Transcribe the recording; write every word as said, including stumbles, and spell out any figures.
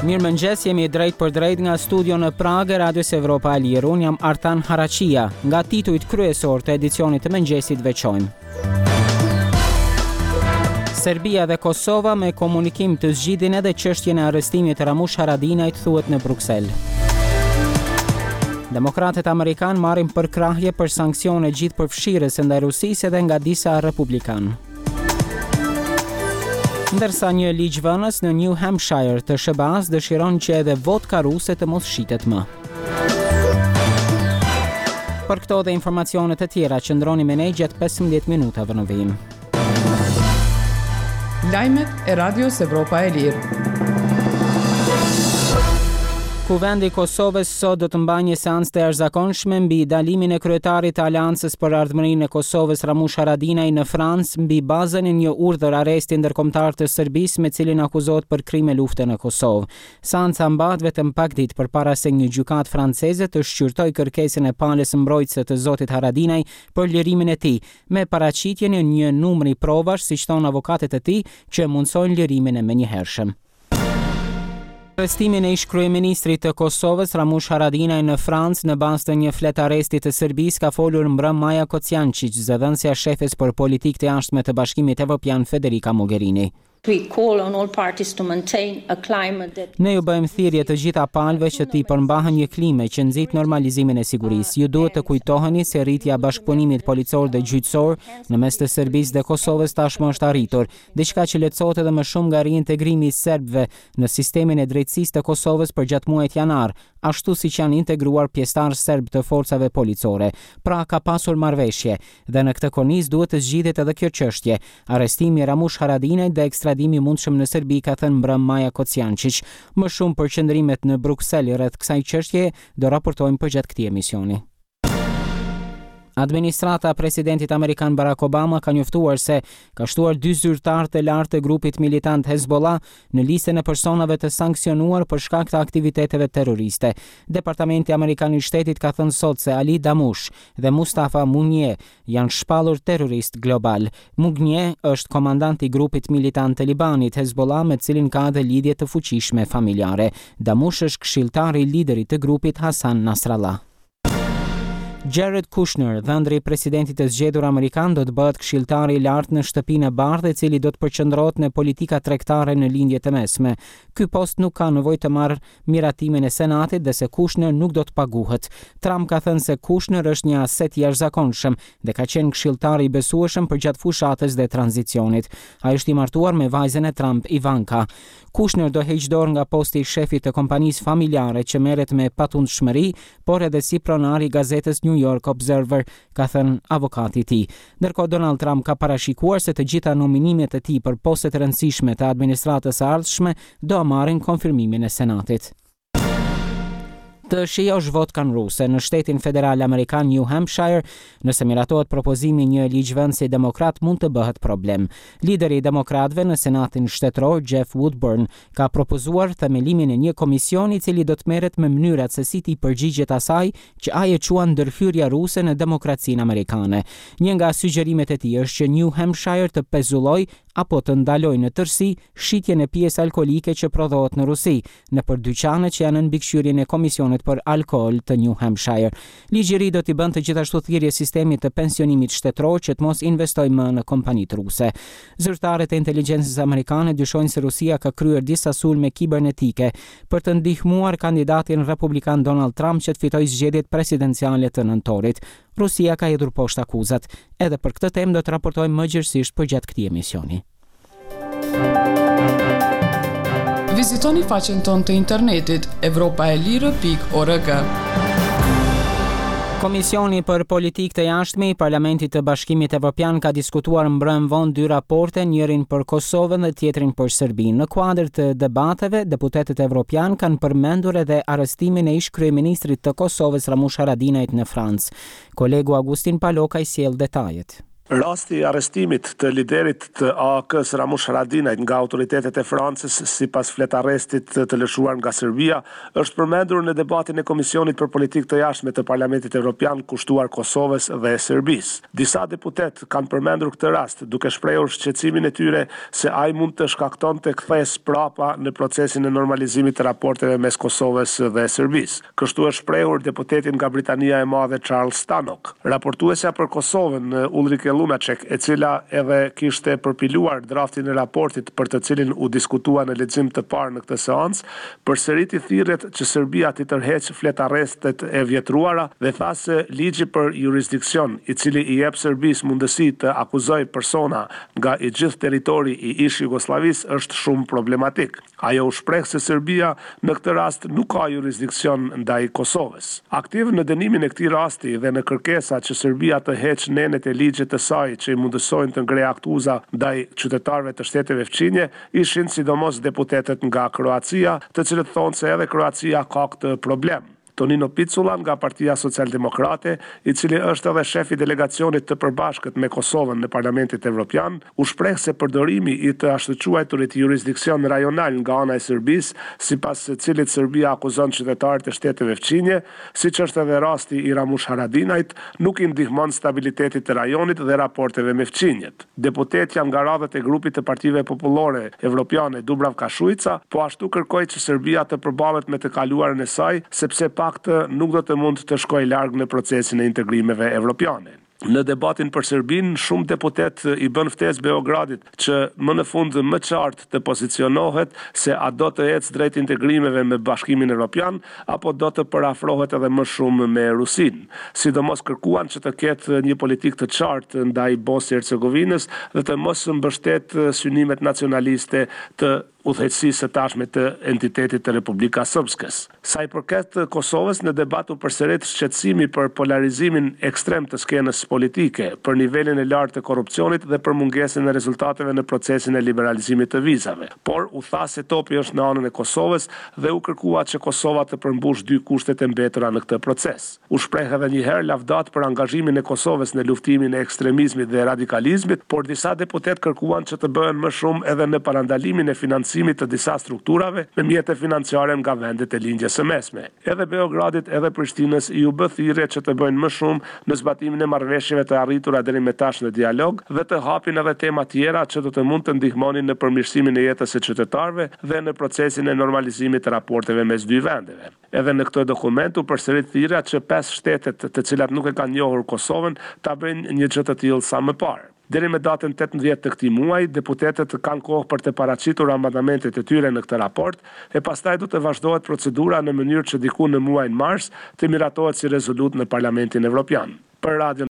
Mirëmëngjes, jemi drejt për drejt nga studio në Prag, Radios Evropa e Lirë. Unë jam Artan Harachia. Nga titujt kryesor të edicionit të mëngjesit veçojmë. Serbia dhe Kosova me komunikim të zgjidhin edhe çështjen e arrestimit të Ramush Haradinajt, thuhet në Bruksel. Demokratët amerikan marrin përkrahje për sanksione gjithëpërfshirëse ndaj Rusisë edhe nga disa republikanë. Ndërsa një ligjvënës në New Hampshire të S B A-s dëshiron që edhe vodka ruse të mos shitet më. Për këto dhe informacionet të tjera qëndroni me ne gjatë pesëmbëdhjetë minutave në vijim. Lajmet e Radios Evropa e Lirë. Kuvendi i Kosovës sot do të mbajë një seancë të jashtëzakonshme mbi dalimin e kryetarit të Aleancës për Ardhmërinë e Kosovës Ramush Haradinaj në Francë mbi bazën e një urdhër arresti ndërkombëtar të Serbisë me cilin akuzohet për krime lufte në Kosovë. Seanca mbahet vetëm pak ditë përpara se një gjykatë franceze të shqyrtojë kërkesën e palës mbrojtëse të zotit Haradinaj për lirimin e tij, me paraqitjen e një numri provash, siç thonë avokatët e tij, që mundsojnë lirimin e menjëhershëm. Arrestimin e ish kryeministrit të Kosovës Ramush Haradinaj në Francë në bazë të një flet arresti të Serbisë ka folur mbrëm Maja Kocijančić, zëdhënësja shefes për politikë të jashtme të Bashkimit Evropian Federica Mogherini. We call on all parties to maintain a climate that... Ne ju bëjmë thirrje të gjitha palëve që t'i përmbahen një klime që nxit normalizimin e sigurisë. Ju duhet të kujtoheni se rritja e bashkëpunimit policor dhe gjyqësor në mes të Serbisë dhe Kosovës tashmë është arritur, diçka që lehtësohet edhe më shumë nga riintegrimi i serbëve në sistemin e drejtësisë të Kosovës përgjatë muajit janar, ashtu siç janë integruar pjesëtarë serb të forcave policore. Pra ka pasur marrëveshje dhe në këtë kornizë duhet të zgjidhet edhe kjo çështje. Arrestimi i Ramush Haradinajt dhe ekstradimi i mundshëm në Serbi, ka thënë mbrëm Maja Kocijančić. Më shumë për qëndrimet në Bruksel rreth kësaj çështje do raportojmë përgjatë këtij emisioni. Administrata e presidentit amerikan Barack Obama ka njoftuar se ka shtuar dy zyrtarë të lartë të grupit militant Hezbollah në listën e personave të sanksionuar për shkak të aktiviteteve terroriste. Departamenti amerikan i shtetit ka thënë sot se Ali Damush dhe Mustafa Munje janë shpallur terrorist global. Munje është komandant i grupit militant të Libanit Hezbollah, me cilin ka edhe lidhje të fuqishme familjare. Damush është këshilltar i liderit të grupit Hasan Nasrallah. Jared Kushner, dhëndri i presidentit të zgjedhur amerikan, do të bëhet këshilltari i lartë në Shtëpinë e Bardhë, i cili do të përqendrohet në politika tregtare në lindjet e mesme. Ky post nuk ka nevojë të marrë miratimin e Senatit dhe se Kushner nuk do të paguhet. Trump ka thënë se Kushner është një aset jashtëzakonshëm dhe ka qenë këshilltar i besueshëm përgjatë fushatës dhe tranzicionit. Ai është i martuar me vajzën e Trump, Ivanka. Kushner do heqë dorë nga posti i shefit të kompanisë familjare që merret me patundshmëri, por edhe si pronar i gazetës New York Observer, ka thënë avokati i tij. Ndërkohë Donald Trump ka parashikuar se të gjitha nominimet e tij për postet e rëndësishme të administratës së ardhshme do marrin konfirmimin e Senatit. Të shijosh vodkan ruse në shtetin federal amerikan New Hampshire, nëse miratohet propozimi një ligjvënësi demokrat, mund të bëhet problem. Lideri i demokratëve në Senatin shtetëror, Jeff Woodburn, ka propozuar themelimin e një komisioni i cili do të merret me mënyrat se si ti përgjigjet asaj që ai e quan ndërhyrja ruse në demokracinë amerikane. Një nga sugjerimet e tij është që New Hampshire të pezulloj apo të ndaloj në tërësi shitjen e pjesë alkolike që prodhohet në Rusi nëpër dyqanet që janë në mbikëqyrjen e komisionit për alkool të New Hampshire. Ligji i ri do t'i bënte gjithashtu thirrje sistemit të pensionimit shtetëror që të mos investojë më në kompanitë ruse. Zyrtarët e inteligjencës amerikane dyshojnë se Rusia ka kryer disa sulme kibernetike për të ndihmuar kandidatin republikan Donald Trump që të fitojë zgjedhjet presidenciale të nëntorit. Rusia ka hedhur poshtë akuzat. Edhe për këtë temë do të raportojmë më gjerësisht përgjatë këtij emisioni. Vizitoni faqen tonë të internetit evropaelire pikë org. Komisioni për politikë të jashtme i Parlamentit të Bashkimit Evropian ka diskutuar mbrëm vonë dy raporte, njërin për Kosovën dhe tjetrin për Serbinë. Në kuadër të debateve, deputetët evropian kanë përmendur edhe arrestimin e ish kryeministrit të Kosovës Ramush Haradinajt në Francë. Kolegu Agustin Paloka i sjell detajet. Rasti i arrestimit të liderit të A K-s Ramush Haradinaj nga autoritetet e Francës sipas fletarrestit të lëshuar nga Serbia është përmendur në debatin e Komisionit për Politikë të Jashtme të Parlamentit Evropian kushtuar Kosovës dhe Serbisë. Disa deputet kanë përmendur këtë rast duke shprehur shqetësimin e tyre se ai mund të shkaktonte kthesë prapa në procesin e normalizimit të raporteve mes Kosovës dhe Serbisë. Kështu është shprehur deputeti nga Britania e Madhe Charles Tannock. Raportuesja për Kosovën Ulrike Lunacek, e cila edhe kishte përpiluar draftin e raportit për të cilin u diskutua në lexim të parë në këtë seancë, përsëriti thirrjet që Serbia t'i tërheqë fletarrestet e vjetruara dhe tha se ligji për jurisdiksion, i cili i jep Serbisë mundësi të akuzojë persona nga i gjithë territori i ish Jugosllavisë është shumë problematik. Ajo u shpreh se Serbia në këtë rast nuk ka jurisdiksion ndaj Kosovës. Aktiv në dënimin e këtij rasti dhe në kërkesa që Serbia të heqë nenet e ligjit të saj që i mundësojnë të ngrej aktuza ndaj qytetarëve të shteteve fqinje, ishin sidomos deputetet nga Kroacia, të cilët thonë se edhe Kroacia ka këtë problem. Tonino Picula nga Partia Socialdemokrate, i cili është edhe shefi delegacionit të përbashkët me Kosovën në Parlamentit Evropian, u shpreh se përdorimi i të ashtuquajturit jurisdiksion rajonal nga ana e Serbisë, sipas së cilit Serbia akuzon qytetarët e shteteve fqinje, siç është edhe rasti i Ramush Haradinajt, nuk i ndihmon stabilitetit të rajonit dhe raporteve me fqinjet. Deputetja nga radhët e grupit të Partive Popullore Evropiane Dubravka Šuica, po ashtu kërkoi që Serbia të përballet me të kaluarën e saj, sepse pa këtë nuk do të mund të shkojë larg në procesin e integrimeve evropiane. Në debatin për Serbinë, shumë deputet i bën ftesë Beogradit që më në fund më qartë të pozicionohet se a do të ecë drejt integrimeve me Bashkimin Evropian apo do të përafrohet edhe më shumë me Rusinë. Sidomos kërkuan që të ketë një politikë të qartë ndaj Bosnjë-Hercegovinës dhe të mos mbështet synimet nacionaliste të udhëheqësisë së tashme të entitetit të Republika Srpskës. Sa i përket Kosovës, në debat u përsërit shqetësimi për polarizimin ekstrem të skenës politike, për nivelin e lartë të korrupsionit dhe për mungesën e rezultateve në procesin e liberalizimit të vizave. Por u tha se topi është në anën e Kosovës dhe u kërkua që Kosova të përmbush dy kushtet e mbetura në këtë proces. U shpreh edhe një herë lavdat për angazhimin e Kosovës në luftimin e ekstremizmit dhe radikalizmit, por disa deputet kërkuan që të bëhen më shumë edhe në parandalimin e financimit të disa strukturave me mjete financiare nga vendet e lindjes së mesme. Edhe Beogradit edhe Prishtinës i u bë thirrje që të bëjnë më shumë në zbatimin e marrëveshjeve të arritura deri më tash në dialog dhe të hapin edhe tema tjera që do të mund të ndihmonin në përmirësimin e jetës së qytetarëve dhe në procesin e normalizimit të raporteve mes dy vendeve. Edhe në këtë dokument u përsërit thirrja që pesë shtetet të cilat nuk e kanë njohur Kosovën ta bëjnë një gjë të tillë sa më parë. Deri me datën tetëmbëdhjetë të këtij muaji, deputetët kanë kohë për të paraqitur amandamentet e tyre në këtë raport, e pastaj do të vazhdohet procedura në mënyrë që diku në muajin mars të miratohet si rezolut në Parlamentin Evropian. Për Radio